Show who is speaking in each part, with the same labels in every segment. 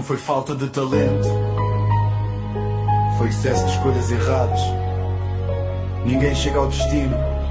Speaker 1: foi falta de talento, foi excesso de escolhas erradas. Ninguém chega ao destino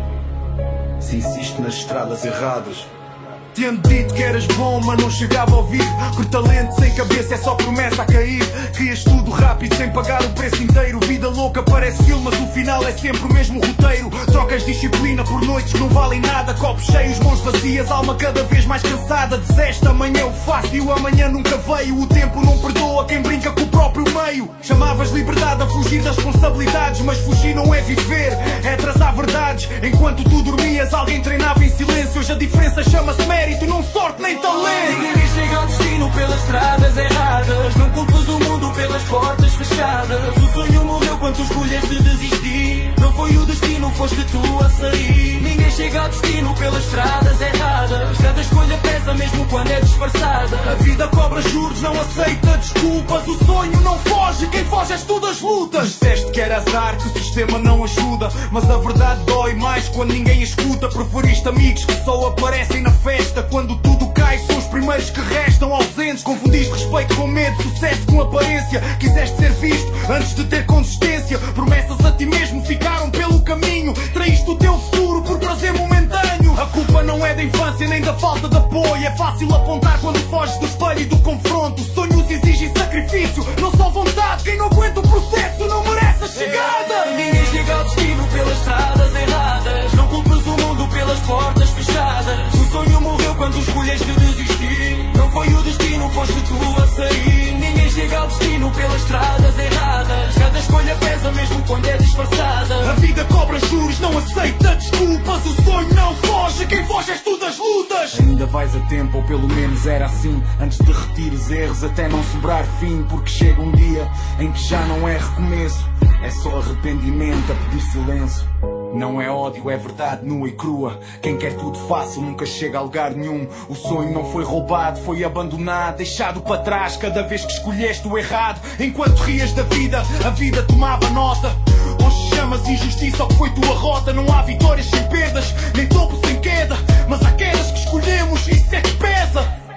Speaker 1: se insiste nas estradas erradas. Tendo dito que eras bom, mas não chegava a ouvir. Por talento sem cabeça é só promessa a cair. Querias tudo rápido sem pagar o preço inteiro. Vida louca parece filme, mas o final é sempre o mesmo roteiro. Trocas disciplina por noites que não valem nada. Copos cheios, mãos vazias, alma cada vez mais cansada. Dizeste amanhã eu faço e o amanhã nunca veio. O tempo não perdoa quem brinca com o próprio meio. Chamavas liberdade a fugir das responsabilidades, mas fugir não é viver, é atrasar verdades. Enquanto tu dormias alguém treinava em silêncio. Hoje a diferença chama-se mérito, não sorte nem talento.
Speaker 2: Ninguém chega ao destino pelas estradas erradas. Não culpas o mundo pelas portas fechadas. O sonho morreu quando tu escolheste desistir. Não foi o destino, foste tu a sair. Ninguém chega ao destino pelas estradas erradas. Cada escolha pesa mesmo quando é disfarçada.
Speaker 1: A vida cobra juros, não aceita desculpas. O sonho não foge, quem foge és tu das lutas. Disseste que era azar, que o sistema não ajuda, mas a verdade dói mais quando ninguém escuta. Preferiste amigos que só aparecem na festa. Quando tudo cai são os primeiros que restam ausentes. Confundiste respeito com medo, sucesso com aparência. Quiseste ser visto antes de ter consistência. Promessas a ti mesmo ficaram pelo caminho. Traíste o teu futuro por prazer momentâneo. A culpa não é da infância nem da falta de apoio. É fácil apontar quando foges do espelho e do confronto. Sonhos exigem sacrifício, não só vontade. Quem não aguenta o processo não merece a chegada.
Speaker 2: Ninguém chega ao destino pelas estradas erradas. Não culpes o mundo pelas portas fechadas. O sonho morreu quando escolheste desistir. Não foi o destino, foste tu a sair. Ninguém chega ao destino pelas estradas erradas. Cada escolha pesa mesmo quando é disfarçada.
Speaker 1: A vida cobra juros, não aceita desculpas. O sonho não foge, quem foge és tu das lutas. Ainda vais a tempo, ou pelo menos era assim, antes de retires erros até não sobrar fim. Porque chega um dia em que já não é recomeço, é só arrependimento a pedir silêncio. Não é ódio, é verdade nua e crua. Quem quer tudo fácil nunca chega a lugar nenhum. O sonho não foi roubado, foi abandonado, deixado para trás cada vez que escolheste o errado. Enquanto rias da vida, a vida tomava nota. Hoje chamas injustiça ao que foi tua rota. Não há vitórias sem perdas, nem topo sem queda, mas há quedas que escolhemos, isso é que pesa.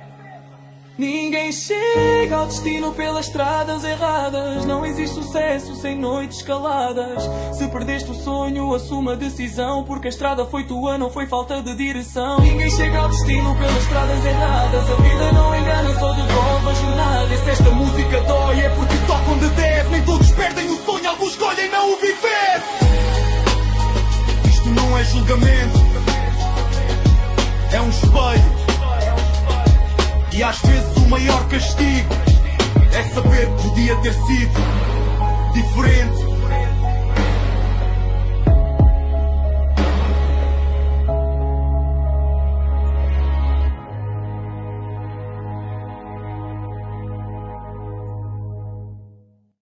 Speaker 2: Ninguém chega ao destino pelas estradas erradas. Não existe sucesso sem noites caladas. Se perdeste o sonho, assuma a decisão, porque a estrada foi tua, não foi falta de direção. Ninguém chega ao destino pelas estradas erradas. A vida não engana, só devolve a jornada.
Speaker 1: E se esta música dói é porque toca onde deve. Nem todos perdem o sonho, alguns escolhem não o viver. Isto não é julgamento, é um espelho. E às vezes o maior castigo é saber que podia ter sido diferente.